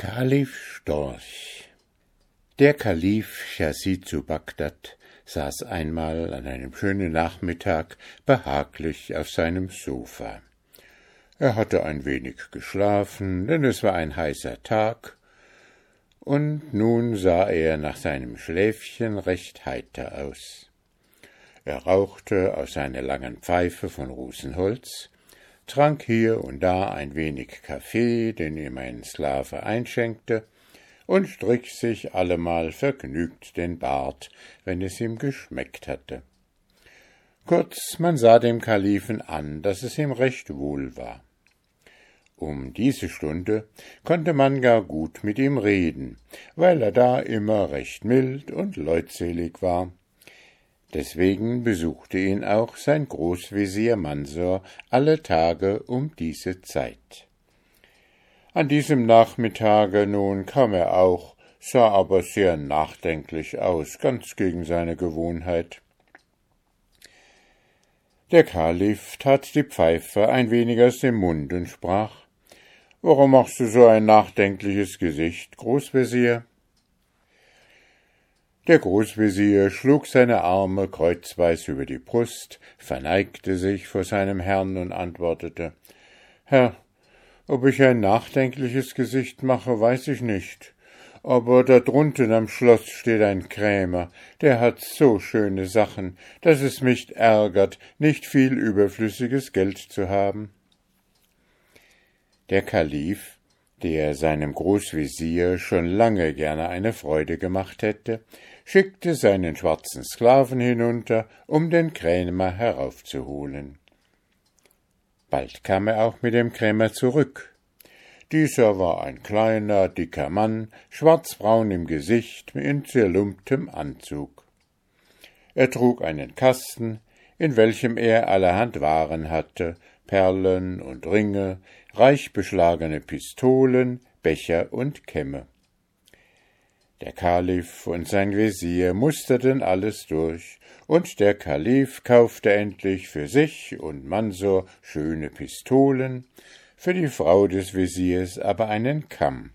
Kalif Storch. Der Kalif Yazid zu Bagdad saß einmal an einem schönen Nachmittag behaglich auf seinem Sofa. Er hatte ein wenig geschlafen, denn es war ein heißer Tag, und nun sah er nach seinem Schläfchen recht heiter aus. Er rauchte aus seiner langen Pfeife von Rosenholz, trank hier und da ein wenig Kaffee, den ihm ein Sklave einschenkte, und strich sich allemal vergnügt den Bart, wenn es ihm geschmeckt hatte. Kurz, man sah dem Kalifen an, dass es ihm recht wohl war. Um diese Stunde konnte man gar gut mit ihm reden, weil er da immer recht mild und leutselig war. Deswegen besuchte ihn auch sein Großvezier Mansor alle Tage um diese Zeit. An diesem Nachmittage nun kam er auch, sah aber sehr nachdenklich aus, ganz gegen seine Gewohnheit. Der Kalif tat die Pfeife ein wenig aus dem Mund und sprach: »Warum machst du so ein nachdenkliches Gesicht, Großvezier?« Der Großvezier schlug seine Arme kreuzweis über die Brust, verneigte sich vor seinem Herrn und antwortete: »Herr, ob ich ein nachdenkliches Gesicht mache, weiß ich nicht, aber da drunten am Schloss steht ein Krämer, der hat so schöne Sachen, dass es mich ärgert, nicht viel überflüssiges Geld zu haben.« Der Kalif, der seinem Großvezier schon lange gerne eine Freude gemacht hätte, schickte seinen schwarzen Sklaven hinunter, um den Krämer heraufzuholen. Bald kam er auch mit dem Krämer zurück. Dieser war ein kleiner, dicker Mann, schwarzbraun im Gesicht, in zerlumptem Anzug. Er trug einen Kasten, in welchem er allerhand Waren hatte, Perlen und Ringe, reich beschlagene Pistolen, Becher und Kämme. Der Kalif und sein Vezier musterten alles durch, und der Kalif kaufte endlich für sich und Mansor schöne Pistolen, für die Frau des Veziers aber einen Kamm.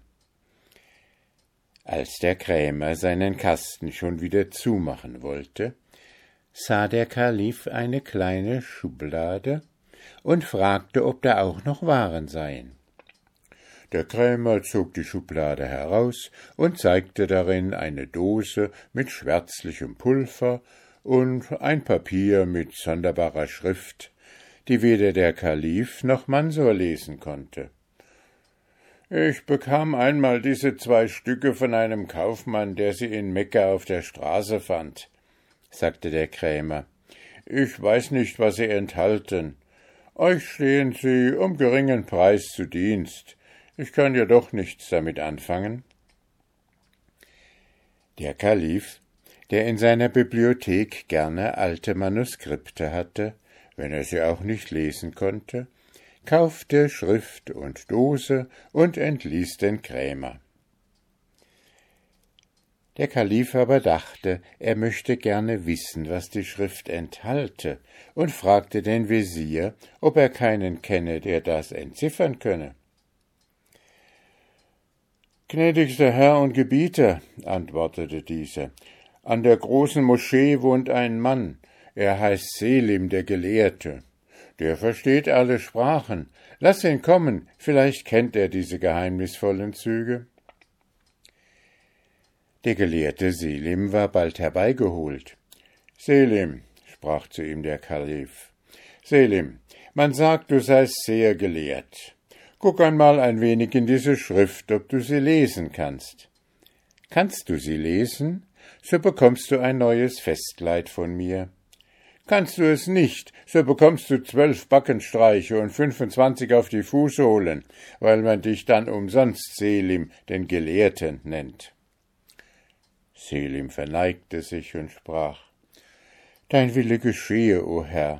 Als der Krämer seinen Kasten schon wieder zumachen wollte, sah der Kalif eine kleine Schublade und fragte, ob da auch noch Waren seien. Der Krämer zog die Schublade heraus und zeigte darin eine Dose mit schwärzlichem Pulver und ein Papier mit sonderbarer Schrift, die weder der Kalif noch Mansor lesen konnte. »Ich bekam einmal diese 2 Stücke von einem Kaufmann, der sie in Mekka auf der Straße fand«, sagte der Krämer. »Ich weiß nicht, was sie enthalten. Euch stehen sie um geringen Preis zu Dienst. Ich kann ja doch nichts damit anfangen.« Der Kalif, der in seiner Bibliothek gerne alte Manuskripte hatte, wenn er sie auch nicht lesen konnte, kaufte Schrift und Dose und entließ den Krämer. Der Kalif aber dachte, er möchte gerne wissen, was die Schrift enthalte, und fragte den Vezier, ob er keinen kenne, der das entziffern könne. »Gnädigster Herr und Gebieter«, antwortete dieser, »an der großen Moschee wohnt ein Mann, er heißt Selim, der Gelehrte. Der versteht alle Sprachen. Lass ihn kommen, vielleicht kennt er diese geheimnisvollen Züge.« Der Gelehrte Selim war bald herbeigeholt. »Selim«, sprach zu ihm der Kalif, »Selim, man sagt, du seist sehr gelehrt. Guck einmal ein wenig in diese Schrift, ob du sie lesen kannst. Kannst du sie lesen, so bekommst du ein neues Festkleid von mir. Kannst du es nicht, so bekommst du 12 Backenstreiche und 25 auf die Fußsohlen, weil man dich dann umsonst Selim, den Gelehrten, nennt.« Selim verneigte sich und sprach: »Dein Wille geschehe, o Herr.«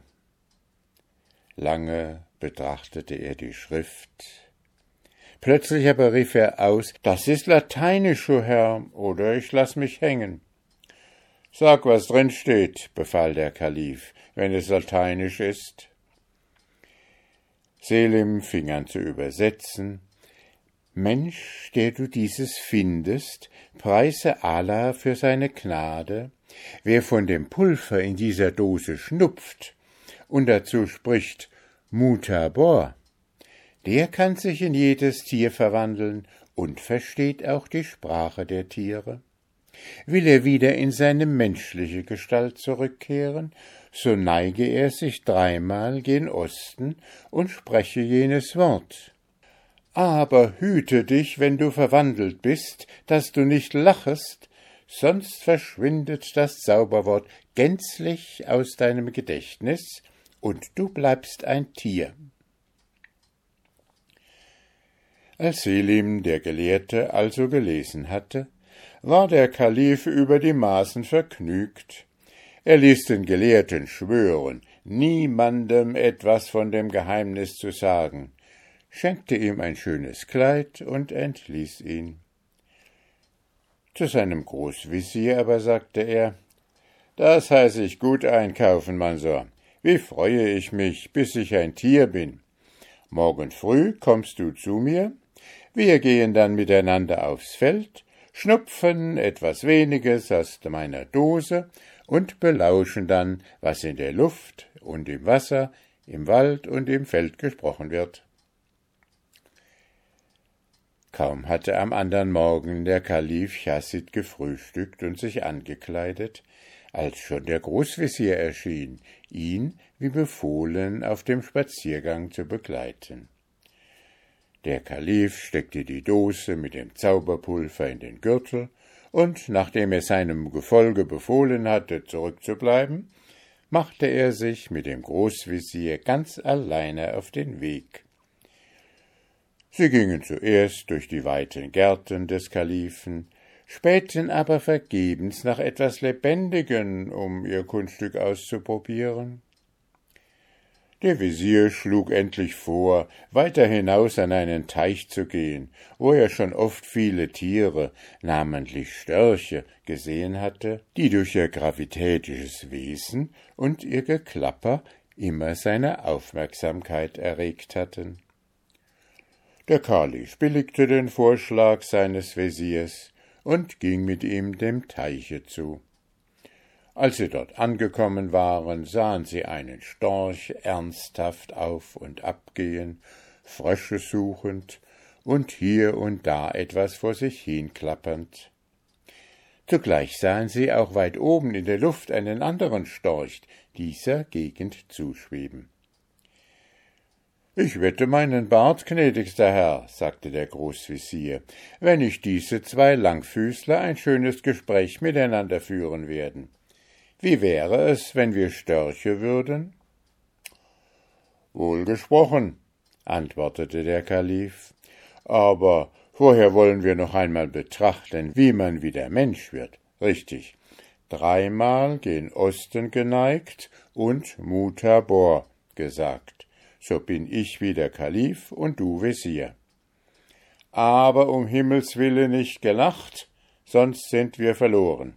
Lange betrachtete er die Schrift. Plötzlich aber rief er aus: »Das ist Lateinisch, o Herr, oder ich lass mich hängen.« »Sag, was drin steht«, befahl der Kalif, »wenn es Lateinisch ist.« Selim fing an zu übersetzen. Mensch, der du dieses findest, preise Allah für seine Gnade. Wer von dem Pulver in dieser Dose schnupft und dazu spricht Mutabor, der kann sich in jedes Tier verwandeln und versteht auch die Sprache der Tiere. Will er wieder in seine menschliche Gestalt zurückkehren, so neige er sich 3-mal gen Osten und spreche jenes Wort. Aber hüte dich, wenn du verwandelt bist, dass du nicht lachest, sonst verschwindet das Zauberwort gänzlich aus deinem Gedächtnis, und du bleibst ein Tier. Als Selim, der Gelehrte, also gelesen hatte, war der Kalif über die Maßen vergnügt. Er ließ den Gelehrten schwören, niemandem etwas von dem Geheimnis zu sagen, schenkte ihm ein schönes Kleid und entließ ihn. Zu seinem Großvezier aber sagte er, »Das heiß ich gut einkaufen, Mansor. Wie freue ich mich, bis ich ein Tier bin. Morgen früh kommst du zu mir, wir gehen dann miteinander aufs Feld, schnupfen etwas Weniges aus meiner Dose und belauschen dann, was in der Luft und im Wasser, im Wald und im Feld gesprochen wird.« Kaum hatte am andern Morgen der Kalif Chasid gefrühstückt und sich angekleidet, als schon der Großvezier erschien, ihn, wie befohlen, auf dem Spaziergang zu begleiten. Der Kalif steckte die Dose mit dem Zauberpulver in den Gürtel, und nachdem er seinem Gefolge befohlen hatte, zurückzubleiben, machte er sich mit dem Großvezier ganz alleine auf den Weg. Sie gingen zuerst durch die weiten Gärten des Kalifen, spähten aber vergebens nach etwas Lebendigen, um ihr Kunststück auszuprobieren. Der Vezier schlug endlich vor, weiter hinaus an einen Teich zu gehen, wo er schon oft viele Tiere, namentlich Störche, gesehen hatte, die durch ihr gravitätisches Wesen und ihr Geklapper immer seine Aufmerksamkeit erregt hatten. Der Kalif billigte den Vorschlag seines Veziers und ging mit ihm dem Teiche zu. Als sie dort angekommen waren, sahen sie einen Storch ernsthaft auf und ab gehen, Frösche suchend und hier und da etwas vor sich hin klappernd. Zugleich sahen sie auch weit oben in der Luft einen anderen Storch dieser Gegend zuschweben. »Ich wette meinen Bart, gnädigster Herr«, sagte der Großvezier, »wenn nicht diese 2 Langfüßler ein schönes Gespräch miteinander führen werden. Wie wäre es, wenn wir Störche würden?« »Wohl gesprochen«, antwortete der Kalif, »aber vorher wollen wir noch einmal betrachten, wie man wieder Mensch wird. Richtig, 3-mal gen Osten geneigt und Mutabor gesagt. So bin ich wieder Kalif und du Vezier. Aber um Himmels Willen nicht gelacht, sonst sind wir verloren.«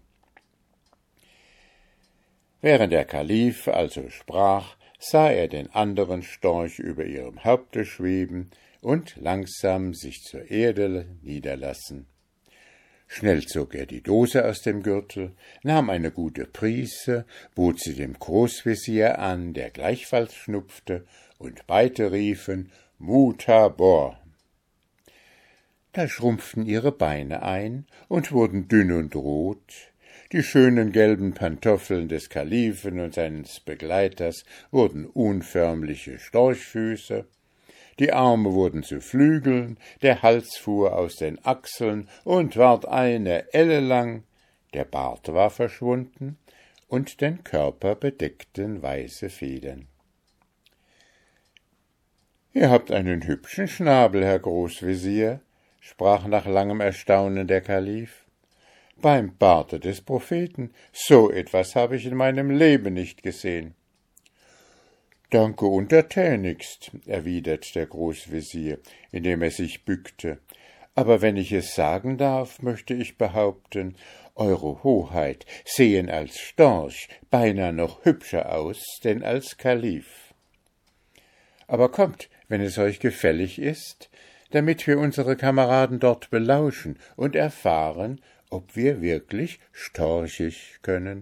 Während der Kalif also sprach, sah er den anderen Storch über ihrem Haupte schweben und langsam sich zur Erde niederlassen. Schnell zog er die Dose aus dem Gürtel, nahm eine gute Prise, bot sie dem Großvezier an, der gleichfalls schnupfte, und beide riefen »Mutabor«. Da schrumpften ihre Beine ein und wurden dünn und rot. Die schönen gelben Pantoffeln des Kalifen und seines Begleiters wurden unförmliche Storchfüße. Die Arme wurden zu Flügeln, der Hals fuhr aus den Achseln und ward eine Elle lang, der Bart war verschwunden und den Körper bedeckten weiße Federn. »Ihr habt einen hübschen Schnabel, Herr Großvezier«, sprach nach langem Erstaunen der Kalif. »Beim Barte des Propheten, so etwas habe ich in meinem Leben nicht gesehen.« »Danke untertänigst«, erwidert der Großvezier, indem er sich bückte, »aber wenn ich es sagen darf, möchte ich behaupten, Eure Hoheit sehen als Storch beinahe noch hübscher aus, denn als Kalif. Aber kommt, wenn es euch gefällig ist, damit wir unsere Kameraden dort belauschen und erfahren, ob wir wirklich storchisch können.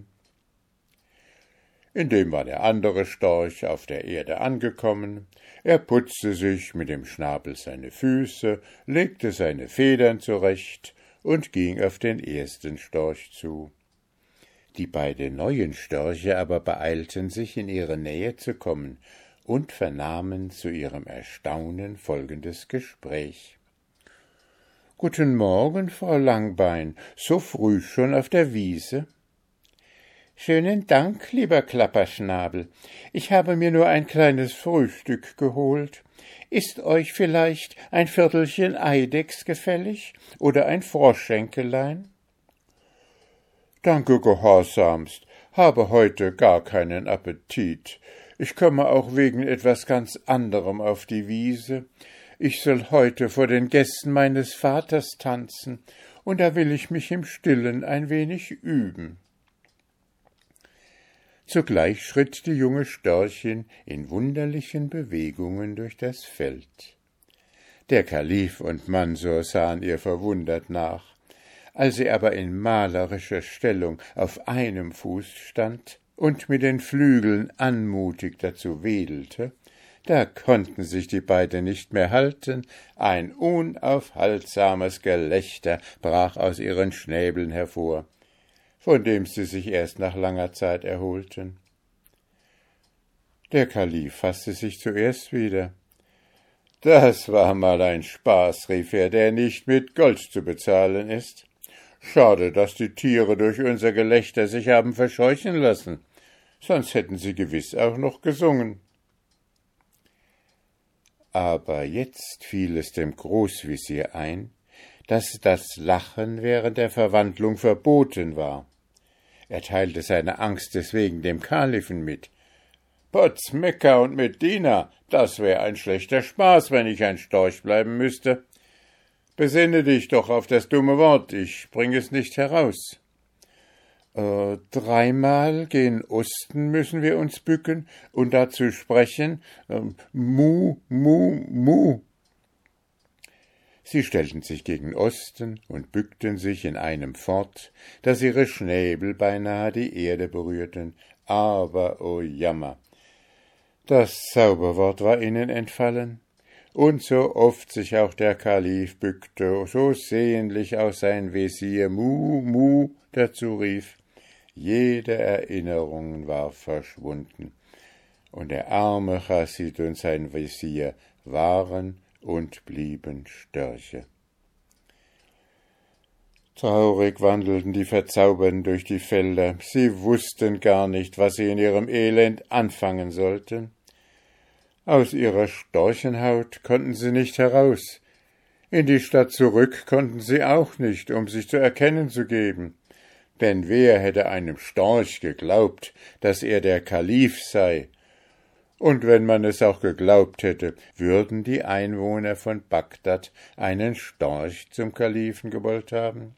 Indem war der andere Storch auf der Erde angekommen. Er putzte sich mit dem Schnabel seine Füße, legte seine Federn zurecht und ging auf den ersten Storch zu. Die beiden neuen Störche aber beeilten sich, in ihre Nähe zu kommen, und vernahmen zu ihrem Erstaunen folgendes Gespräch. »Guten Morgen, Frau Langbein, so früh schon auf der Wiese?« »Schönen Dank, lieber Klapperschnabel. Ich habe mir nur ein kleines Frühstück geholt. Ist euch vielleicht ein Viertelchen Eidechs gefällig oder ein Froschschenkelein?« »Danke gehorsamst, habe heute gar keinen Appetit. Ich komme auch wegen etwas ganz anderem auf die Wiese. Ich soll heute vor den Gästen meines Vaters tanzen, und da will ich mich im Stillen ein wenig üben.« Zugleich schritt die junge Störchin in wunderlichen Bewegungen durch das Feld. Der Kalif und Mansur sahen ihr verwundert nach. Als sie aber in malerischer Stellung auf einem Fuß stand und mit den Flügeln anmutig dazu wedelte, da konnten sich die beiden nicht mehr halten, ein unaufhaltsames Gelächter brach aus ihren Schnäbeln hervor, von dem sie sich erst nach langer Zeit erholten. Der Kalif faßte sich zuerst wieder. »Das war mal ein Spaß«, rief er, »der nicht mit Gold zu bezahlen ist. Schade, dass die Tiere durch unser Gelächter sich haben verscheuchen lassen, sonst hätten sie gewiss auch noch gesungen.« Aber jetzt fiel es dem Großvezier ein, dass das Lachen während der Verwandlung verboten war. Er teilte seine Angst deswegen dem Kalifen mit. »Potz, Mekka und Medina, das wär ein schlechter Spaß, wenn ich ein Storch bleiben müsste. Besinne dich doch auf das dumme Wort, ich bring es nicht heraus.« »Dreimal gen Osten müssen wir uns bücken und dazu sprechen, Mu, Mu, Mu.« Sie stellten sich gegen Osten und bückten sich in einem fort, daß ihre Schnäbel beinahe die Erde berührten, aber, o Jammer, das Zauberwort war ihnen entfallen, und so oft sich auch der Kalif bückte, so sehnlich auch sein Wesir Mu, Mu dazu rief, jede Erinnerung war verschwunden, und der arme Chasid und sein Wesir waren und blieben Störche. Traurig wandelten die Verzauberten durch die Felder, sie wussten gar nicht, was sie in ihrem Elend anfangen sollten. Aus ihrer Storchenhaut konnten sie nicht heraus, in die Stadt zurück konnten sie auch nicht, um sich zu erkennen zu geben, denn wer hätte einem Storch geglaubt, dass er der Kalif sei? Und wenn man es auch geglaubt hätte, würden die Einwohner von Bagdad einen Storch zum Kalifen gewollt haben?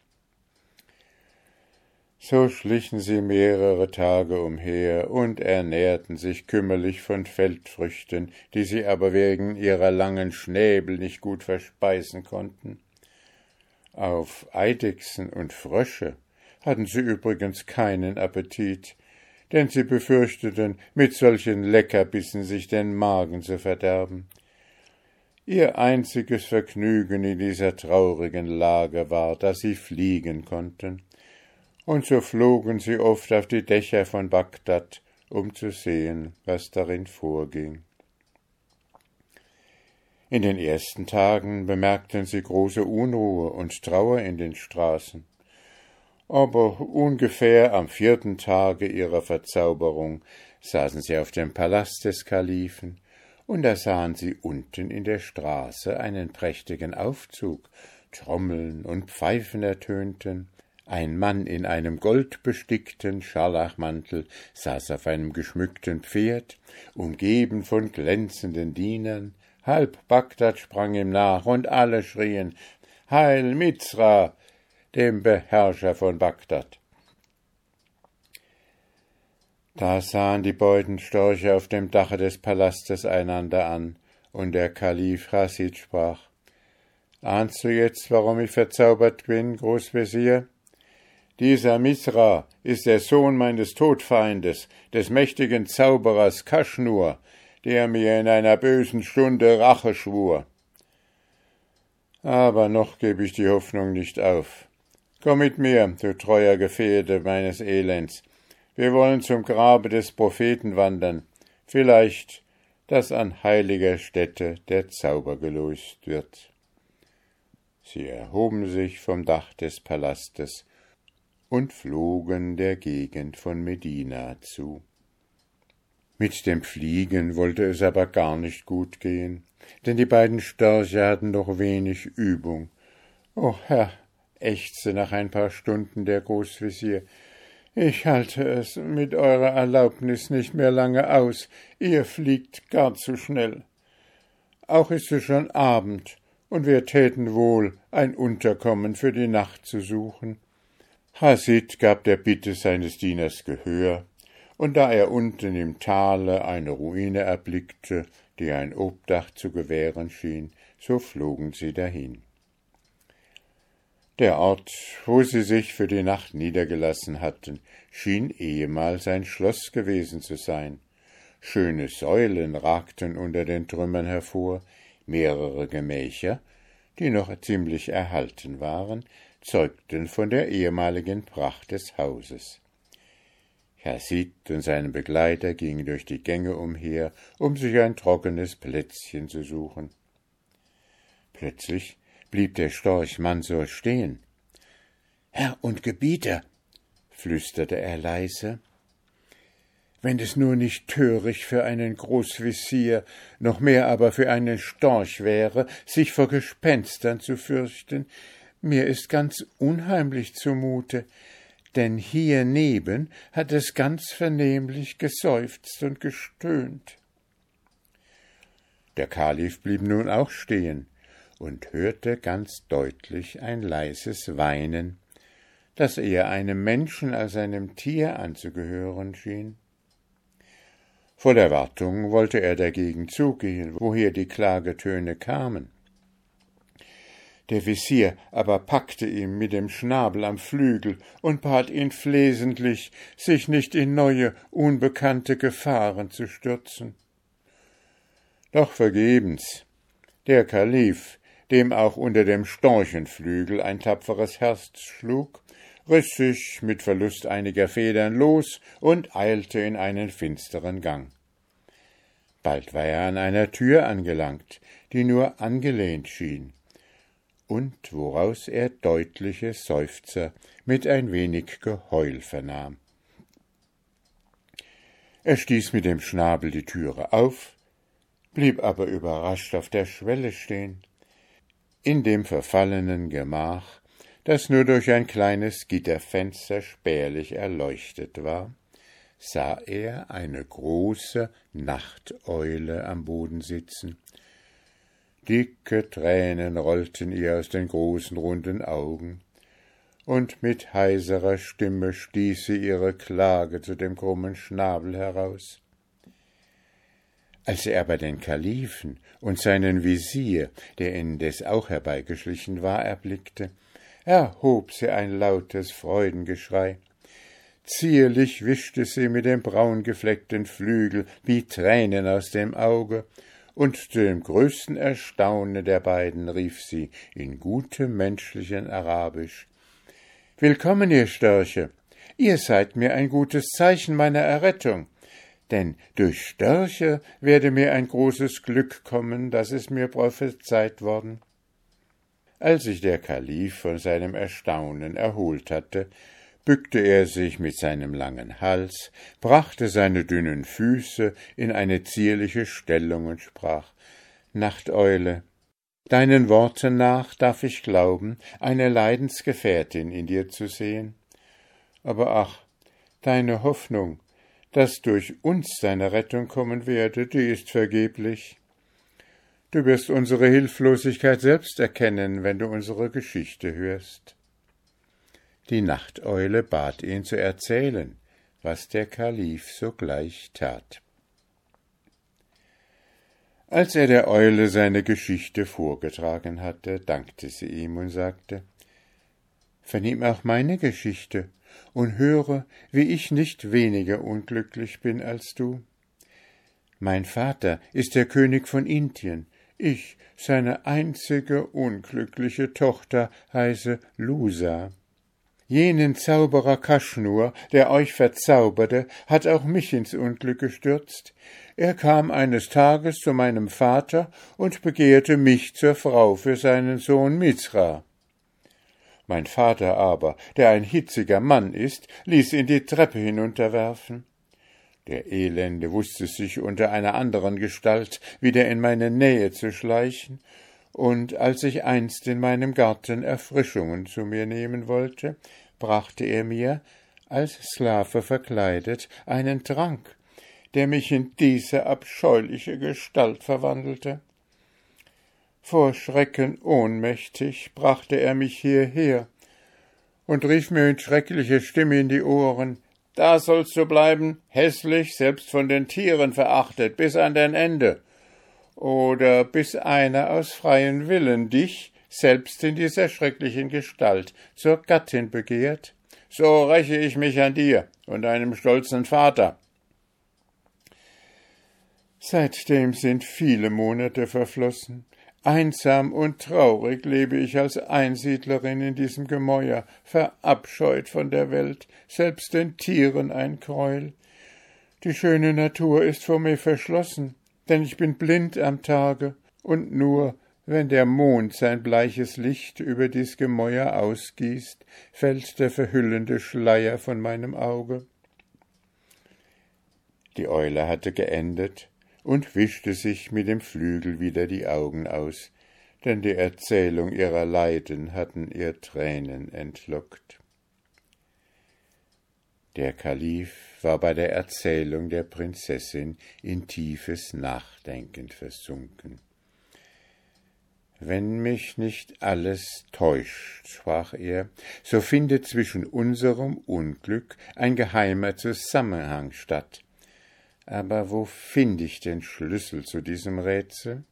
So schlichen sie mehrere Tage umher und ernährten sich kümmerlich von Feldfrüchten, die sie aber wegen ihrer langen Schnäbel nicht gut verspeisen konnten. Auf Eidechsen und Frösche hatten sie übrigens keinen Appetit, denn sie befürchteten, mit solchen Leckerbissen sich den Magen zu verderben. Ihr einziges Vergnügen in dieser traurigen Lage war, dass sie fliegen konnten, und so flogen sie oft auf die Dächer von Bagdad, um zu sehen, was darin vorging. In den ersten Tagen bemerkten sie große Unruhe und Trauer in den Straßen, aber ungefähr am 4. Tage ihrer Verzauberung saßen sie auf dem Palast des Kalifen, und da sahen sie unten in der Straße einen prächtigen Aufzug, Trommeln und Pfeifen ertönten, ein Mann in einem goldbestickten Scharlachmantel saß auf einem geschmückten Pferd, umgeben von glänzenden Dienern, halb Bagdad sprang ihm nach, und alle schrien, »Heil Mizra, dem Beherrscher von Bagdad!« Da sahen die beiden Störche auf dem Dache des Palastes einander an, und der Kalif Chasid sprach, Ahnst du jetzt, warum ich verzaubert bin, Großvezier? Dieser Misra ist der Sohn meines Todfeindes, des mächtigen Zauberers Kaschnur, der mir in einer bösen Stunde Rache schwur. Aber noch gebe ich die Hoffnung nicht auf. Komm mit mir, du treuer Gefährte meines Elends. Wir wollen zum Grabe des Propheten wandern, vielleicht, dass an heiliger Stätte der Zauber gelöst wird. Sie erhoben sich vom Dach des Palastes und flogen der Gegend von Medina zu. Mit dem Fliegen wollte es aber gar nicht gut gehen, denn die beiden Störche hatten doch wenig Übung. »O Herr«, ächzte nach ein paar Stunden der Großvezier, »ich halte es mit eurer Erlaubnis nicht mehr lange aus, ihr fliegt gar zu schnell. Auch ist es schon Abend, und wir täten wohl, ein Unterkommen für die Nacht zu suchen.« Hasid gab der Bitte seines Dieners Gehör, und da er unten im Tale eine Ruine erblickte, die ein Obdach zu gewähren schien, so flogen sie dahin. Der Ort, wo sie sich für die Nacht niedergelassen hatten, schien ehemals ein Schloss gewesen zu sein. Schöne Säulen ragten unter den Trümmern hervor, mehrere Gemächer, die noch ziemlich erhalten waren, zeugten von der ehemaligen Pracht des Hauses. Hasid und seine Begleiter gingen durch die Gänge umher, um sich ein trockenes Plätzchen zu suchen. Plötzlich blieb der Storch Mansur stehen. »Herr und Gebieter«, flüsterte er leise, »wenn es nur nicht töricht für einen Großvezier, noch mehr aber für einen Storch wäre, sich vor Gespenstern zu fürchten, mir ist ganz unheimlich zumute, denn hier neben hat es ganz vernehmlich geseufzt und gestöhnt.« Der Kalif blieb nun auch stehen und hörte ganz deutlich ein leises Weinen, das eher einem Menschen als einem Tier anzugehören schien. Voll Erwartung wollte er dagegen zugehen, woher die Klagetöne kamen. Der Vezier aber packte ihn mit dem Schnabel am Flügel und bat ihn flehentlich, sich nicht in neue, unbekannte Gefahren zu stürzen. Doch vergebens. Der Kalif, dem auch unter dem Storchenflügel ein tapferes Herz schlug, riss sich mit Verlust einiger Federn los und eilte in einen finsteren Gang. Bald war er an einer Tür angelangt, die nur angelehnt schien, und woraus er deutliche Seufzer mit ein wenig Geheul vernahm. Er stieß mit dem Schnabel die Türe auf, blieb aber überrascht auf der Schwelle stehen. In dem verfallenen Gemach, das nur durch ein kleines Gitterfenster spärlich erleuchtet war, sah er eine große Nachteule am Boden sitzen. Dicke Tränen rollten ihr aus den großen, runden Augen, und mit heiserer Stimme stieß sie ihre Klage zu dem krummen Schnabel heraus. Als er aber den Kalifen und seinen Visier, der indes auch herbeigeschlichen war, erblickte, erhob sie ein lautes Freudengeschrei. Zierlich wischte sie mit dem braungefleckten Flügel wie Tränen aus dem Auge, und zu dem größten Erstaunen der beiden rief sie in gutem menschlichen Arabisch: »Willkommen, ihr Störche! Ihr seid mir ein gutes Zeichen meiner Errettung, denn durch Störche werde mir ein großes Glück kommen, das ist mir prophezeit worden.« Als sich der Kalif von seinem Erstaunen erholt hatte, bückte er sich mit seinem langen Hals, brachte seine dünnen Füße in eine zierliche Stellung und sprach: »Nachteule, deinen Worten nach darf ich glauben, eine Leidensgefährtin in dir zu sehen. Aber ach, deine Hoffnung, dass durch uns deine Rettung kommen werde, die ist vergeblich. Du wirst unsere Hilflosigkeit selbst erkennen, wenn du unsere Geschichte hörst.« Die Nachteule bat ihn zu erzählen, was der Kalif sogleich tat. Als er der Eule seine Geschichte vorgetragen hatte, dankte sie ihm und sagte: »Vernimm auch meine Geschichte und höre, wie ich nicht weniger unglücklich bin als du. Mein Vater ist der König von Indien, ich, seine einzige unglückliche Tochter, heiße Lusa. Jenen Zauberer Kaschnur, der euch verzauberte, hat auch mich ins Unglück gestürzt. Er kam eines Tages zu meinem Vater und begehrte mich zur Frau für seinen Sohn Mizra. Mein Vater aber, der ein hitziger Mann ist, ließ ihn die Treppe hinunterwerfen. Der Elende wusste sich unter einer anderen Gestalt wieder in meine Nähe zu schleichen, und als ich einst in meinem Garten Erfrischungen zu mir nehmen wollte, brachte er mir, als Sklave verkleidet, einen Trank, der mich in diese abscheuliche Gestalt verwandelte. Vor Schrecken ohnmächtig brachte er mich hierher und rief mir mit schrecklicher Stimme in die Ohren: »Da sollst du bleiben, hässlich, selbst von den Tieren verachtet, bis an dein Ende, oder bis einer aus freiem Willen dich, selbst in dieser schrecklichen Gestalt, zur Gattin begehrt. So räche ich mich an dir und deinem stolzen Vater.« Seitdem sind viele Monate verflossen. Einsam und traurig lebe ich als Einsiedlerin in diesem Gemäuer, verabscheut von der Welt, selbst den Tieren ein Gräuel. Die schöne Natur ist vor mir verschlossen, denn ich bin blind am Tage, und nur, wenn der Mond sein bleiches Licht über dies Gemäuer ausgießt, fällt der verhüllende Schleier von meinem Auge. Die Eule hatte geendet und wischte sich mit dem Flügel wieder die Augen aus, denn die Erzählung ihrer Leiden hatten ihr Tränen entlockt. Der Kalif war bei der Erzählung der Prinzessin in tiefes Nachdenken versunken. »Wenn mich nicht alles täuscht«, sprach er, »so findet zwischen unserem Unglück ein geheimer Zusammenhang statt. Aber wo finde ich den Schlüssel zu diesem Rätsel?«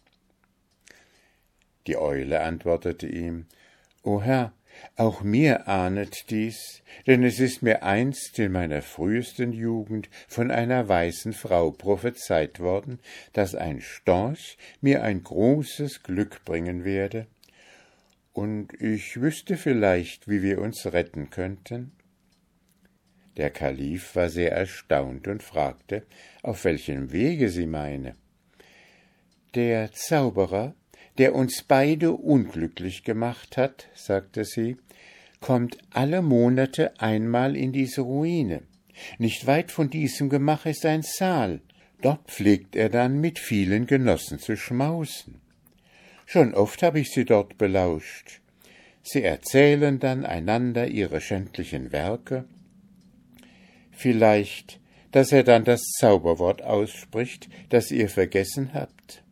Die Eule antwortete ihm: »O Herr, auch mir ahnet dies, denn es ist mir einst in meiner frühesten Jugend von einer weisen Frau prophezeit worden, dass ein Storch mir ein großes Glück bringen werde, und ich wüsste vielleicht, wie wir uns retten könnten.« Der Kalif war sehr erstaunt und fragte, auf welchem Wege sie meine. »Der Zauberer, der uns beide unglücklich gemacht hat«, sagte sie, »kommt alle Monate einmal in diese Ruine. Nicht weit von diesem Gemach ist ein Saal. Dort pflegt er dann mit vielen Genossen zu schmausen. Schon oft habe ich sie dort belauscht. Sie erzählen dann einander ihre schändlichen Werke. Vielleicht, dass er dann das Zauberwort ausspricht, das ihr vergessen habt.«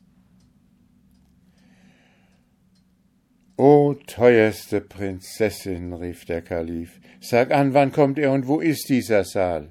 »O teuerste Prinzessin«, rief der Kalif, »sag an, wann kommt er und wo ist dieser Saal?«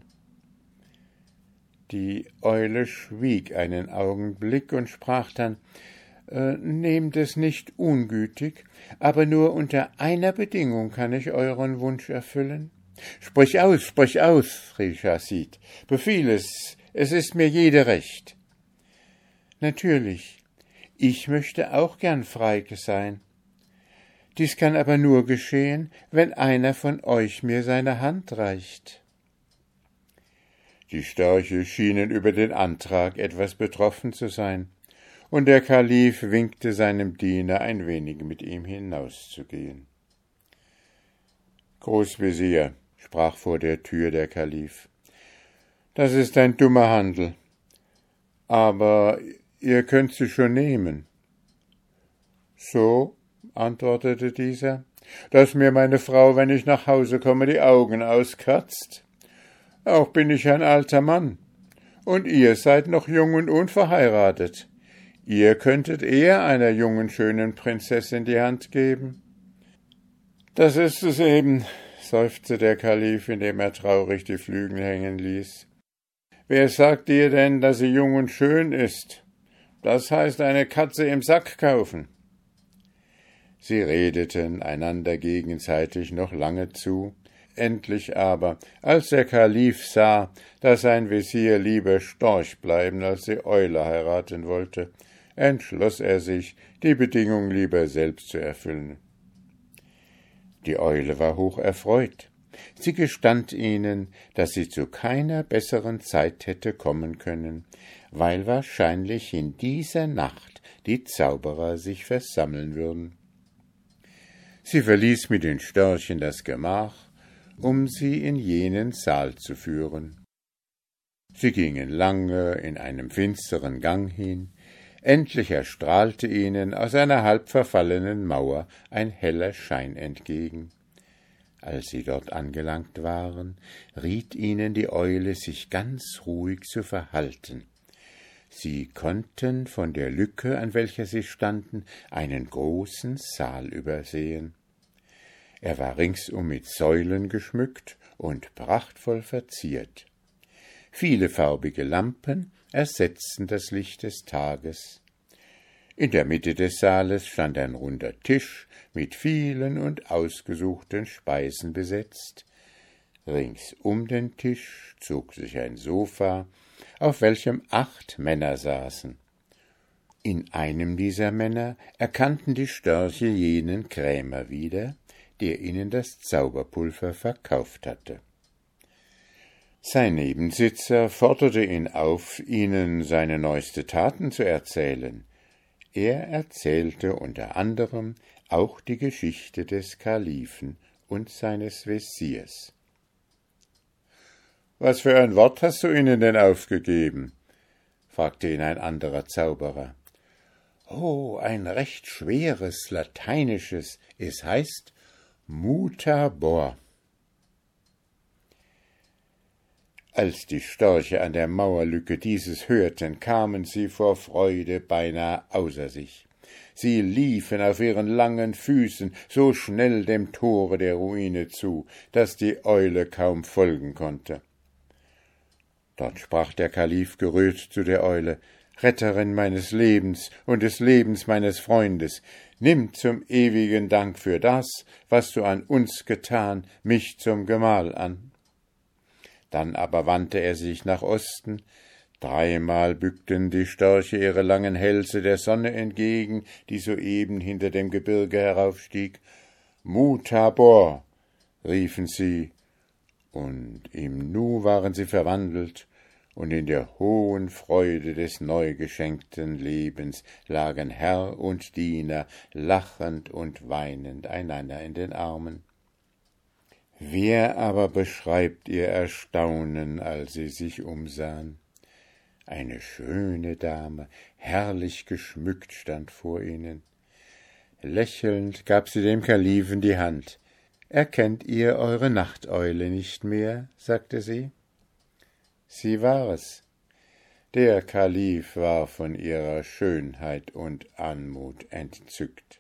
Die Eule schwieg einen Augenblick und sprach dann: »Nehmt es nicht ungütig, aber nur unter einer Bedingung kann ich euren Wunsch erfüllen.« »Sprich aus, rief Chasid, »befiehl es ist mir jede recht.« »Natürlich, ich möchte auch gern frei sein. Dies kann aber nur geschehen, wenn einer von euch mir seine Hand reicht.« Die Störche schienen über den Antrag etwas betroffen zu sein, und der Kalif winkte seinem Diener, ein wenig mit ihm hinauszugehen. »Großvezier«, sprach vor der Tür der Kalif, »das ist ein dummer Handel, aber ihr könnt sie schon nehmen.« »So«, antwortete dieser, »dass mir meine Frau, wenn ich nach Hause komme, die Augen auskratzt. Auch bin ich ein alter Mann, und ihr seid noch jung und unverheiratet. Ihr könntet eher einer jungen, schönen Prinzessin die Hand geben.« »Das ist es eben«, seufzte der Kalif, indem er traurig die Flügel hängen ließ. »Wer sagt dir denn, dass sie jung und schön ist? das heißt eine Katze im Sack kaufen. Sie redeten einander gegenseitig noch lange zu. Endlich aber, als der Kalif sah, dass sein Wesir lieber Storch bleiben als die Eule heiraten wollte, entschloss er sich, die Bedingung lieber selbst zu erfüllen. Die Eule war hoch erfreut. Sie gestand ihnen, dass sie zu keiner besseren Zeit hätte kommen können, weil wahrscheinlich in dieser Nacht die Zauberer sich versammeln würden. Sie verließ mit den Störchen das Gemach, um sie in jenen Saal zu führen. Sie gingen lange in einem finsteren Gang hin. Endlich erstrahlte ihnen aus einer halb verfallenen Mauer ein heller Schein entgegen. Als sie dort angelangt waren, riet ihnen die Eule, sich ganz ruhig zu verhalten. Sie konnten von der Lücke, an welcher sie standen, einen großen Saal übersehen. Er war ringsum mit Säulen geschmückt und prachtvoll verziert. Viele farbige Lampen ersetzten das Licht des Tages. In der Mitte des Saales stand ein runder Tisch mit vielen und ausgesuchten Speisen besetzt. Rings um den Tisch zog sich ein Sofa, auf welchem 8 Männer saßen. In einem dieser Männer erkannten die Störche jenen Krämer wieder, der ihnen das Zauberpulver verkauft hatte. Sein Nebensitzer forderte ihn auf, ihnen seine neueste Taten zu erzählen. Er erzählte unter anderem auch die Geschichte des Kalifen und seines Wesirs. »Was für ein Wort hast du ihnen denn aufgegeben?« fragte ihn ein anderer Zauberer. »Oh, ein recht schweres lateinisches, es heißt Mutabor.« Als die Störche an der Mauerlücke dieses hörten, kamen sie vor Freude beinahe außer sich. Sie liefen auf ihren langen Füßen so schnell dem Tore der Ruine zu, daß die Eule kaum folgen konnte. Dort sprach der Kalif gerührt zu der Eule: »Retterin meines Lebens und des Lebens meines Freundes, nimm zum ewigen Dank für das, was du an uns getan, mich zum Gemahl an.« Dann aber wandte er sich nach Osten. 3-mal bückten die Störche ihre langen Hälse der Sonne entgegen, die soeben hinter dem Gebirge heraufstieg. »Mutabor«, riefen sie, und im Nu waren sie verwandelt, und in der hohen Freude des neu geschenkten Lebens lagen Herr und Diener lachend und weinend einander in den Armen. Wer aber beschreibt ihr Erstaunen, als sie sich umsahen? Eine schöne Dame, herrlich geschmückt, stand vor ihnen. Lächelnd gab sie dem Kalifen die Hand. »Erkennt ihr eure Nachteule nicht mehr?« sagte sie. Sie war es. Der Kalif war von ihrer Schönheit und Anmut entzückt.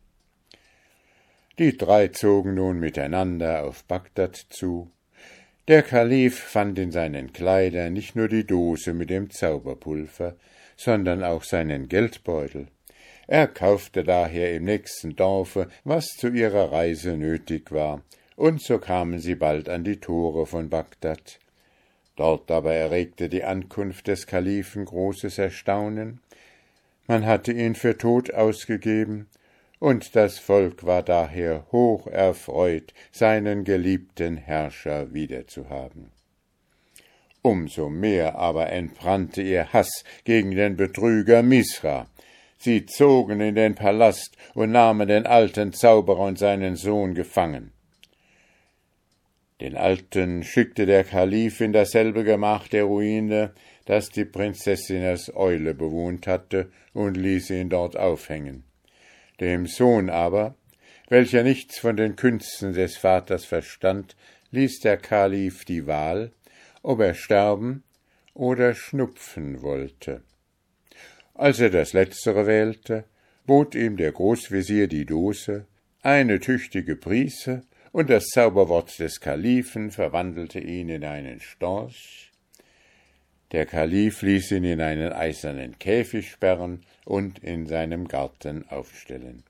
Die 3 zogen nun miteinander auf Bagdad zu. Der Kalif fand in seinen Kleidern nicht nur die Dose mit dem Zauberpulver, sondern auch seinen Geldbeutel. Er kaufte daher im nächsten Dorfe, was zu ihrer Reise nötig war, und so kamen sie bald an die Tore von Bagdad. Dort aber erregte die Ankunft des Kalifen großes Erstaunen. Man hatte ihn für tot ausgegeben, und das Volk war daher hoch erfreut, seinen geliebten Herrscher wiederzuhaben. Umso mehr aber entbrannte ihr Hass gegen den Betrüger Misra. Sie zogen in den Palast und nahmen den alten Zauberer und seinen Sohn gefangen. Den Alten schickte der Kalif in dasselbe Gemach der Ruine, das die Prinzessin als Eule bewohnt hatte, und ließ ihn dort aufhängen. Dem Sohn aber, welcher nichts von den Künsten des Vaters verstand, ließ der Kalif die Wahl, ob er sterben oder schnupfen wollte. Als er das Letztere wählte, bot ihm der Großvezier die Dose, eine tüchtige Prise, und das Zauberwort des Kalifen verwandelte ihn in einen Storch. Der Kalif ließ ihn in einen eisernen Käfig sperren und in seinem Garten aufstellen.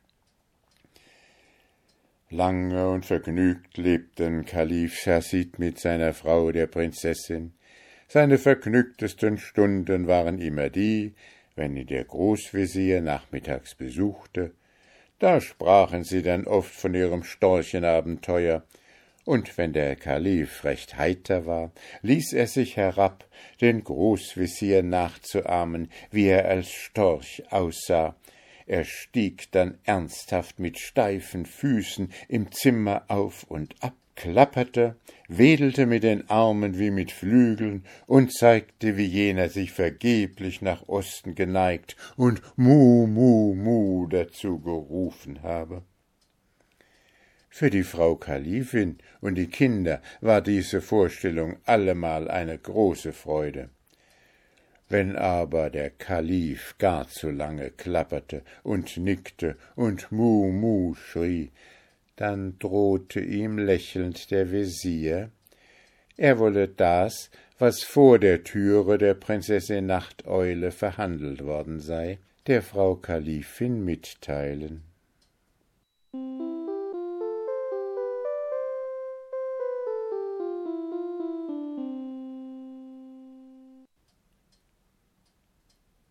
Lange und vergnügt lebten Kalif Chasid mit seiner Frau, der Prinzessin. Seine vergnügtesten Stunden waren immer die, wenn ihn der Großvezier nachmittags besuchte. Da sprachen sie dann oft von ihrem Storchenabenteuer, und wenn der Kalif recht heiter war, ließ er sich herab, den Großvezier nachzuahmen, wie er als Storch aussah. Er stieg dann ernsthaft mit steifen Füßen im Zimmer auf und ab, klapperte, wedelte mit den Armen wie mit Flügeln und zeigte, wie jener sich vergeblich nach Osten geneigt und Mu, Mu, Mu dazu gerufen habe. Für die Frau Kalifin und die Kinder war diese Vorstellung allemal eine große Freude. Wenn aber der Kalif gar zu lange klapperte und nickte und Mu, Mu schrie, dann drohte ihm lächelnd der Vezier, er wolle das, was vor der Türe der Prinzessin Nachteule verhandelt worden sei, der Frau Kalifin mitteilen.